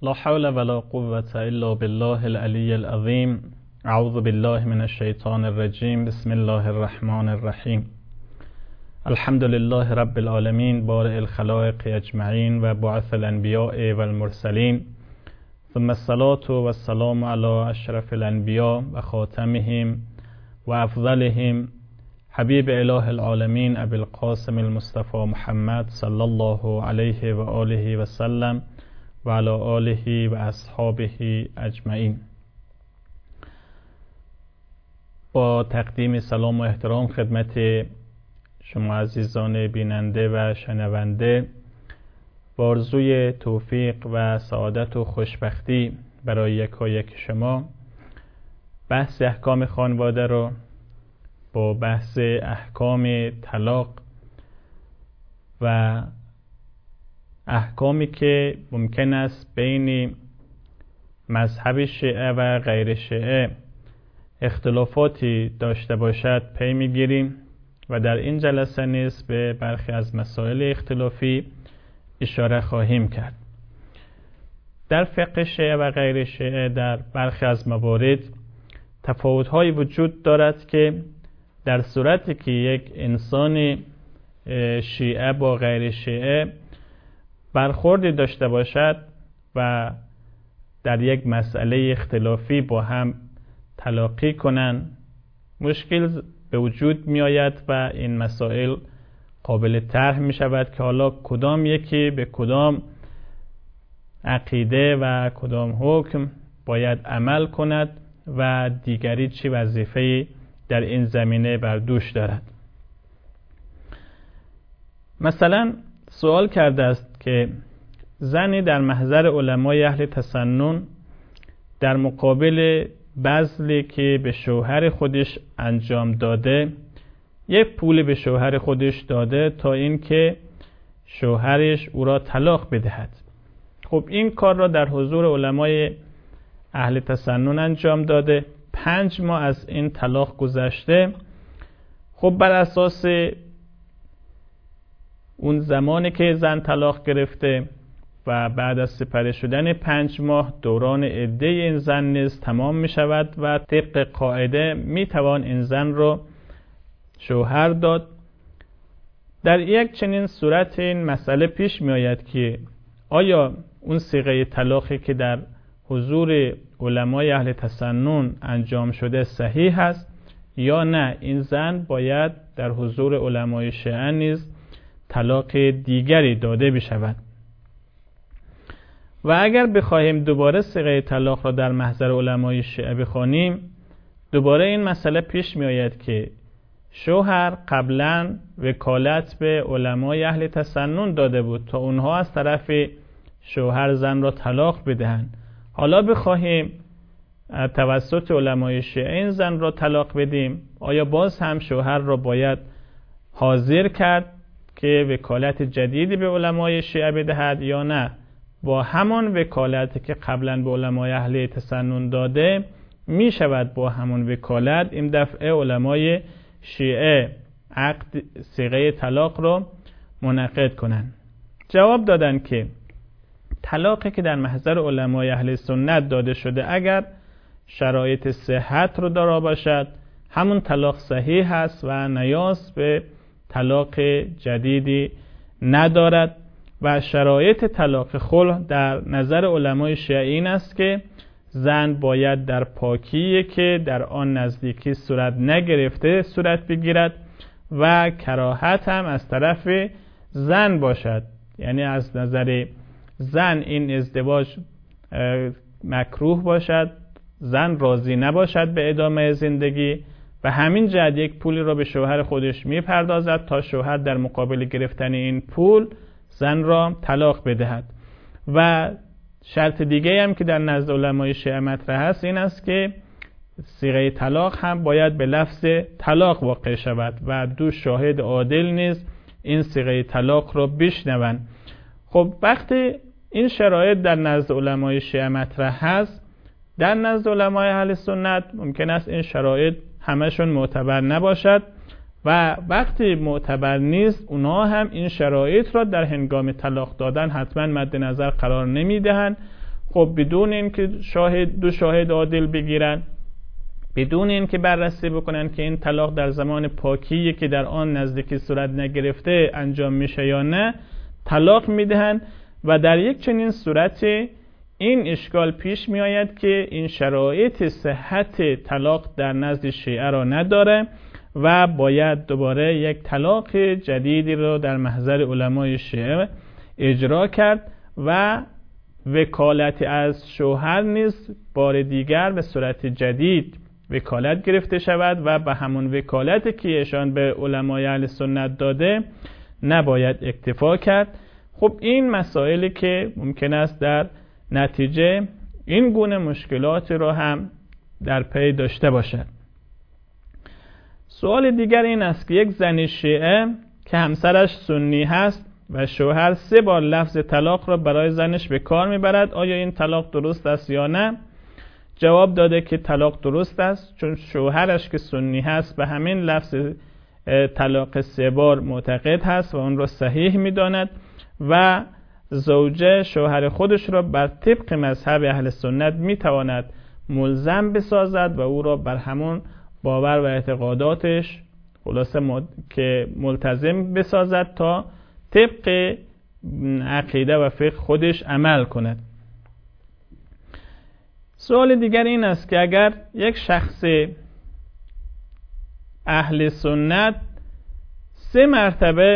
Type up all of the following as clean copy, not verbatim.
لا حول ولا قوة إلا بالله العلي العظيم. اعوذ بالله من الشیطان الرجیم. بسم الله الرحمن الرحیم. الحمد لله رب العالمین بارئ الخلائق اجمعین و بعث الانبیاء والمرسلین، ثم الصلاة والسلام علی اشرف الانبیاء و خاتمهم و افضلهم حبیب اله العالمین ابی القاسم المصطفى محمد صلی الله علیه و آله و سلم و علی آله و اصحابه اجمعین. با تقدیم سلام و احترام خدمت شما عزیزان بیننده و شنونده، با آرزوی توفیق و سعادت و خوشبختی برای یکایک شما، بحث احکام خانواده رو با بحث احکام طلاق و احکامی که ممکن است بین مذهب شیعه و غیر شیعه اختلافاتی داشته باشد پی میگیریم و در این جلسه نیز به برخی از مسائل اختلافی اشاره خواهیم کرد. در فقه شیعه و غیر شیعه در برخی از موارد تفاوت‌هایی وجود دارد که در صورتی که یک انسان شیعه با غیر شیعه برخوردی داشته باشد و در یک مسئله اختلافی با هم تلاقی کنند، مشکل به وجود می آید و این مسائل قابل طرح می شود که حالا کدام یکی به کدام عقیده و کدام حکم باید عمل کند و دیگری چه وظیفه‌ای در این زمینه بر دوش دارد. مثلا سوال کرده است که زنی در محضر علمای اهل تسنن در مقابل بذلی که به شوهر خودش انجام داده، یک پول به شوهر خودش داده تا اینکه شوهرش او را طلاق بدهد. خب این کار را در حضور علمای اهل تسنن انجام داده، 5 ماه از این طلاق گذشته. خب بر اساس اون زمانی که زن طلاق گرفته و بعد از سپری شدن 5 ماه دوران عده این زن نیز تمام می شود و طبق قاعده می توان این زن را شوهر داد. در یک چنین صورت این مسئله پیش می آید که آیا اون صیغه طلاقی که در حضور علمای اهل تسنن انجام شده صحیح است یا نه این زن باید در حضور علمای شیعه نیز طلاق دیگری داده بشود. و اگر بخواهیم دوباره صیغه طلاق را در محضر علمای شیعه بخوانیم، دوباره این مسئله پیش می آید که شوهر قبلا وکالت به علمای اهل تسنن داده بود تا اونها از طرف شوهر زن را طلاق بدهند. حالا بخواهیم توسط علمای شیعه این زن را طلاق بدیم، آیا باز هم شوهر را باید حاضر کرد که وکالت جدیدی به علمای شیعه بدهد یا نه با همان وکالتی که قبلا به علمای اهل تسنن داده می شود با همان وکالت این دفعه علمای شیعه عقد صیغه طلاق را منعقد کنند؟ جواب دادن که طلاقی که در محضر علمای اهل سنت داده شده اگر شرایط صحت رو دارا باشد همون طلاق صحیح است و نیاز به طلاق جدیدی ندارد و شرایط طلاق خلع در نظر علمای شیعه این است که زن باید در پاکی که در آن نزدیکی صورت نگرفته صورت بگیرد و کراهت هم از طرف زن باشد، یعنی از نظر زن این ازدواج مکروه باشد، زن راضی نباشد به ادامه زندگی و همین جهت یک پولی را به شوهر خودش میپردازد تا شوهر در مقابل گرفتن این پول زن را طلاق بدهد. و شرط دیگه هم که در نزد علمای شیعه مطرح است این است که صیغه طلاق هم باید به لفظ طلاق واقع شود و 2 شاهد عادل نیز این صیغه طلاق را بشنوند. خب وقتی این شرایط در نزد علمای شیعه مطرح هست، در نزد علمای اهل سنت ممکن است این شرایط همشون معتبر نباشد و وقتی معتبر نیست اونها هم این شرایط را در هنگام طلاق دادن حتما مد نظر قرار نمیدهند. خب بدون اینکه دو شاهد عادل بگیرن، بدون اینکه بررسی بکنن که این طلاق در زمان پاکی که در آن نزدیکی صورت نگرفته انجام میشه یا نه، طلاق میدهن. و در یک چنین صورت این اشکال پیش می آید که این شرایط صحت طلاق در نزد شیعه را نداره و باید دوباره یک طلاق جدیدی را در محضر علمای شیعه اجرا کرد و وکالت از شوهر نیز بار دیگر به صورت جدید وکالت گرفته شود و به همون وکالتی که ایشان به علمای اهل سنت داده نباید اکتفا کرد. خب این مسائلی که ممکن است در نتیجه این گونه مشکلات را هم در پی داشته باشد. سوال دیگر این است که یک زن شیعه که همسرش سنی هست و شوهر 3 بار لفظ طلاق را برای زنش به کار میبرد، آیا این طلاق درست است یا نه؟ جواب داده که طلاق درست است، چون شوهرش که سنی هست به همین لفظ طلاق 3 بار معتقد هست و اون را صحیح میداند و زوجه شوهر خودش را بر طبق مذهب اهل سنت میتواند ملزم بسازد و او را بر همون باور و اعتقاداتش خلاصه که ملتزم بسازد تا طبق عقیده و فقه خودش عمل کند. سوال دیگر این است که اگر یک شخص اهل سنت 3 مرتبه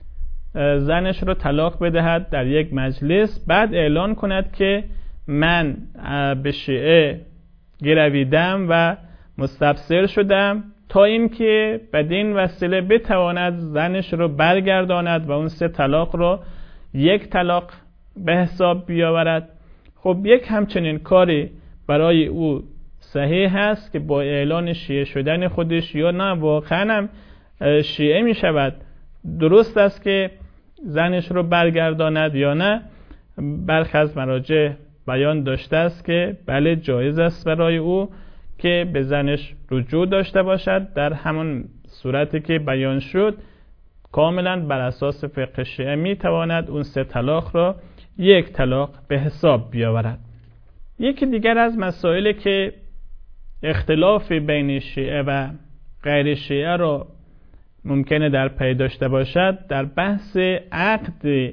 زنش رو طلاق بدهد در یک مجلس، بعد اعلان کند که من به شیعه گرویدم و مستبصر شدم تا اینکه بدین وسیله بتواند زنش رو برگرداند و اون 3 طلاق رو 1 طلاق به حساب بیاورد، خب یک همچنین کاری برای او صحیح هست که با اعلان شیعه شدن خودش یا نه واقعا هم شیعه می شود، درست است که زنش رو برگرداند یا نه؟ برخی از مراجع بیان داشته است که بله جایز است برای او که به زنش رجوع داشته باشد، در همون صورتی که بیان شد کاملا بر اساس فقه شیعه می تواند اون 3 طلاق را 1 طلاق به حساب بیاورد. یکی دیگر از مسائلی که اختلاف بین شیعه و غیر شیعه را ممکنه در پی داشته باشد در بحث عقد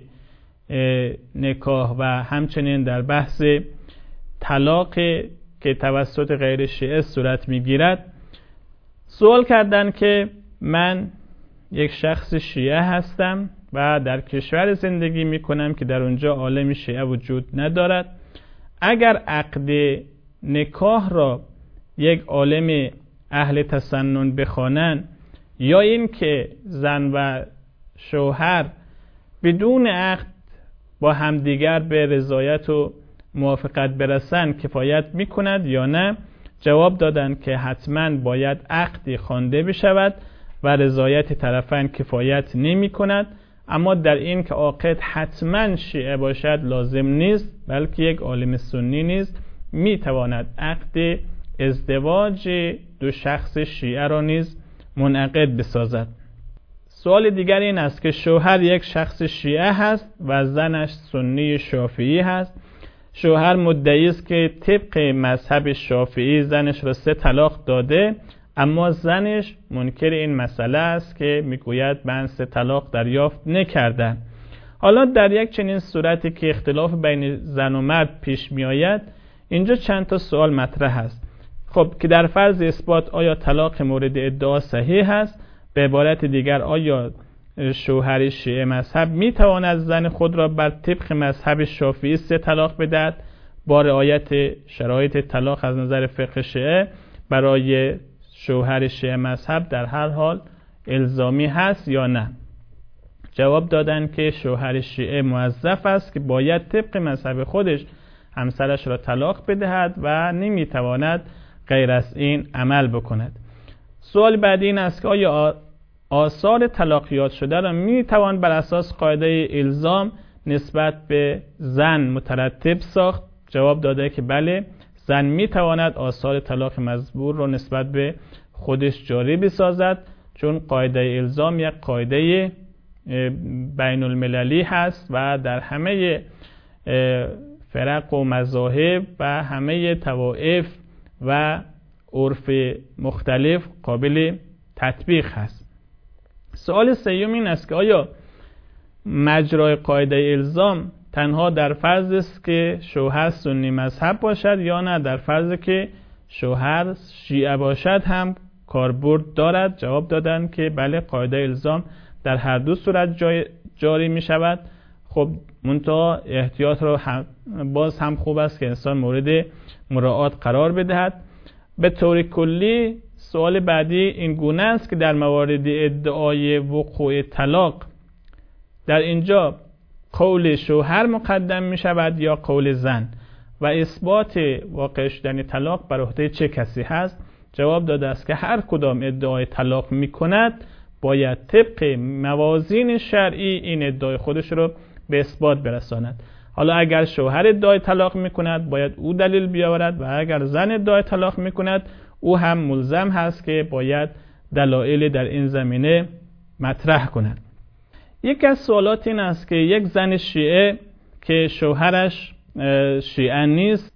نکاح و همچنین در بحث طلاق که توسط غیر شیعه صورت میگیرد. سوال کردن که من یک شخص شیعه هستم و در کشور زندگی میکنم که در اونجا عالم شیعه وجود ندارد، اگر عقد نکاح را یک عالم اهل تسنن بخوانند یا این که زن و شوهر بدون عقد با همدیگر به رضایت و موافقت برسن کفایت میکند یا نه؟ جواب دادند که حتما باید عقدی خوانده بشود و رضایت طرفین کفایت نمی کند، اما در این که عاقد حتما شیعه باشد لازم نیست، بلکه یک عالم سنی نیز میتواند عقد ازدواج 2 شخص شیعه را نیز منعقد بسازد. سوال دیگر این است که شوهر یک شخص شیعه هست و زنش سنی شافعی هست. شوهر مدعی است که طبق مذهب شافعی زنش را 3 طلاق داده، اما زنش منکر این مسئله است که میگوید من 3 طلاق دریافت نکردم. حالا در یک چنین صورتی که اختلاف بین زن و مرد پیش می آید، اینجا چند تا سوال مطرح است. خب که در فرض اثبات آیا طلاق مورد ادعا صحیح است؟ به عبارت دیگر آیا شوهر شیعه مذهب می تواند زن خود را بر طبق مذهب شافعی 3 طلاق بدهد با رعایت شرایط طلاق از نظر فقه شیعه برای شوهر شیعه مذهب در هر حال الزامی هست یا نه؟ جواب دادن که شوهر شیعه موظف است که باید طبق مذهب خودش همسرش را طلاق بدهد و نمیتواند غیر از این عمل بکند. سوال بعدی این است که آیا آثار طلاقیات شده را میتوان بر اساس قاعده الزام نسبت به زن مترتب ساخت؟ جواب داده که بله، زن میتواند آثار طلاق مزبور را نسبت به خودش جاری بسازد، چون قاعده الزام یک قاعده بین المللی هست و در همه فرق و مذاهب و همه طوائف و عرف مختلف قابل تطبیق هست. سوال سوم این است که آیا مجرای قاعده الزام تنها در فرض است که شوهر سنی مذهب باشد یا نه در فرض که شوهر شیعه باشد هم کاربرد دارد؟ جواب دادند که بله، قاعده الزام در هر دو صورت جاری می شود. خب منتها احتیاط را باز هم خوب است که انسان مورد مراعات قرار بدهد. به طور کلی سوال بعدی این گونه است که در موارد ادعای وقوع طلاق در اینجا قول شوهر مقدم می شود یا قول زن و اثبات واقع شدن طلاق بر عهده چه کسی هست؟ جواب داده است که هر کدام ادعای طلاق می کند باید طبق موازین شرعی این ادعای خودش رو به اثبات برساند. حالا اگر شوهر ادعای طلاق می کند باید او دلیل بیاورد و اگر زن ادعای طلاق می کند او هم ملزم هست که باید دلایل در این زمینه مطرح کند. یک از سوالات این است که یک زن شیعه که شوهرش شیعه نیست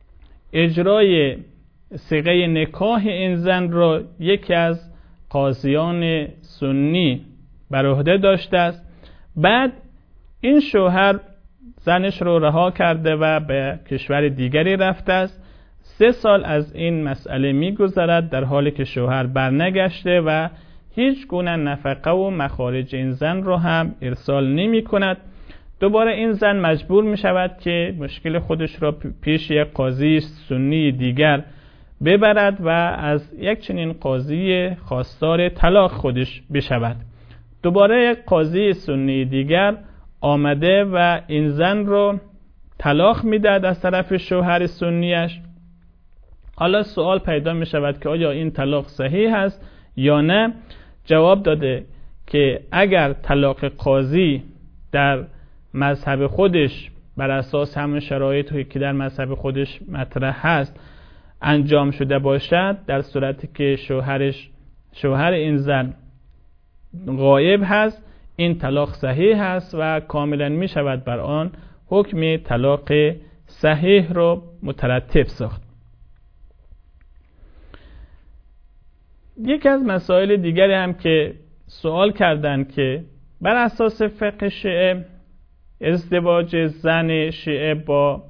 اجرای صیغه نکاح این زن را یکی از قاضیان سنی بر عهده داشته است. بعد این شوهر زنش رو رها کرده و به کشور دیگری رفته است. 3 سال از این مسئله می‌گذرد در حالی که شوهر برنگشته و هیچ گونه نفقه و مخارج این زن رو هم ارسال نمی کند. دوباره این زن مجبور می شود که مشکل خودش را پیش یک قاضی سنی دیگر ببرد و از یک چنین قاضی خواستار طلاق خودش بشود. دوباره یک قاضی سنی دیگر آمده و این زن رو طلاق می دهد از طرف شوهر سنیش. حالا سوال پیدا می شود که آیا این طلاق صحیح است یا نه؟ جواب داده که اگر طلاق قاضی در مذهب خودش بر اساس همون شرایطی که در مذهب خودش مطرح هست انجام شده باشد، در صورتی که شوهر این زن غایب هست، این طلاق صحیح هست و کاملا می شود بر آن حکم طلاق صحیح رو مترتب ساخت. یک از مسائل دیگری هم که سوال کردند که بر اساس فقه شیعه ازدواج زن شیعه با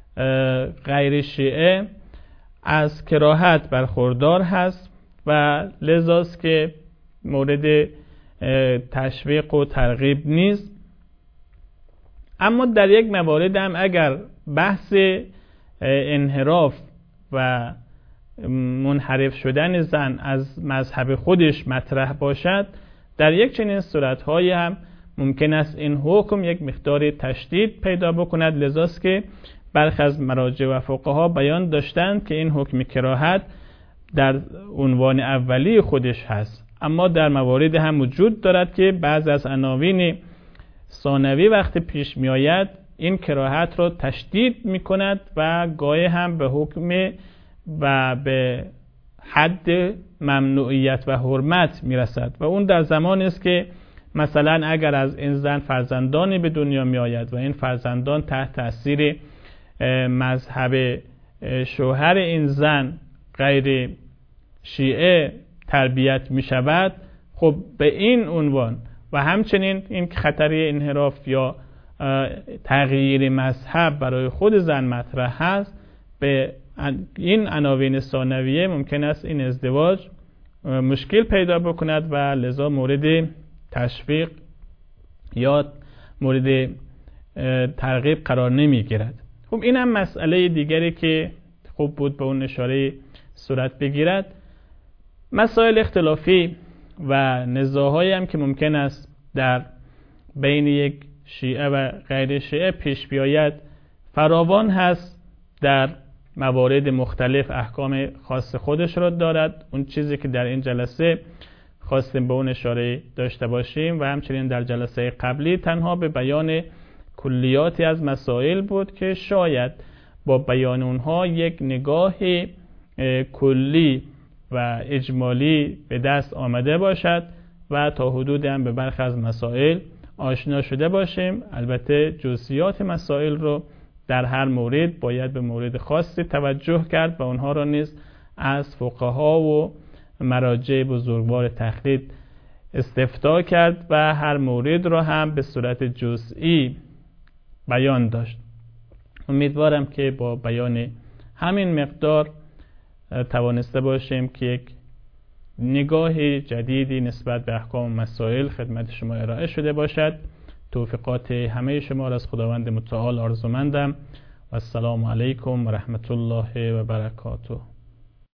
غیر شیعه از کراهت برخوردار هست و لذاست که مورد تشویق و ترغیب نیست. اما در یک موارد هم اگر بحث انحراف و منحرف شدن زن از مذهب خودش مطرح باشد، در یک چنین صورت‌هایی هم ممکن است این حکم یک مقدار تشدید پیدا بکند. لذاست که برخی از مراجع و فقها بیان داشتند که این حکم کراهت در عنوان اولی خودش هست، اما در موارد هم وجود دارد که بعض از عناوین ثانوی وقتی پیش می آید این کراهت را تشدید می کند و گاهی هم به حکم و به حد ممنوعیت و حرمت می رسد و اون در زمان است که مثلا اگر از این زن فرزندانی به دنیا می آید و این فرزندان تحت تاثیر مذهب شوهر این زن غیر شیعه تربیت می شود، خب به این عنوان و همچنین این خطر انحراف یا تغییر مذهب برای خود زن مطرح هست، به این عناوین ثانویه ممکن است این ازدواج مشکل پیدا بکند و لذا مورد تشویق یا مورد ترغیب قرار نمی گیرد. خب این هم مسئله دیگری که خوب بود به اون اشاره صورت بگیرد. مسائل اختلافی و نزاع‌هایی هم که ممکن است در بین یک شیعه و غیر شیعه پیش بیاید فراوان هست. در موارد مختلف احکام خاص خودش را دارد. اون چیزی که در این جلسه خواستیم به اون اشاره داشته باشیم و همچنین در جلسه قبلی تنها به بیان کلیاتی از مسائل بود که شاید با بیان اونها یک نگاه کلی و اجمالی به دست آمده باشد و تا حدودی هم به برخی از مسائل آشنا شده باشیم. البته جزئیات مسائل رو در هر مورد باید به مورد خاصی توجه کرد و اونها را نیز از فقها و مراجع بزرگوار تقلید استفتاء کرد و هر مورد را هم به صورت جزئی بیان داشت. امیدوارم که با بیان همین مقدار توانسته باشیم که یک نگاه جدیدی نسبت به احکام و مسائل خدمت شما ارائه شده باشد. توفیقات همه شما را از خداوند متعال آرزومندم و السلام علیکم و رحمت الله و برکاته.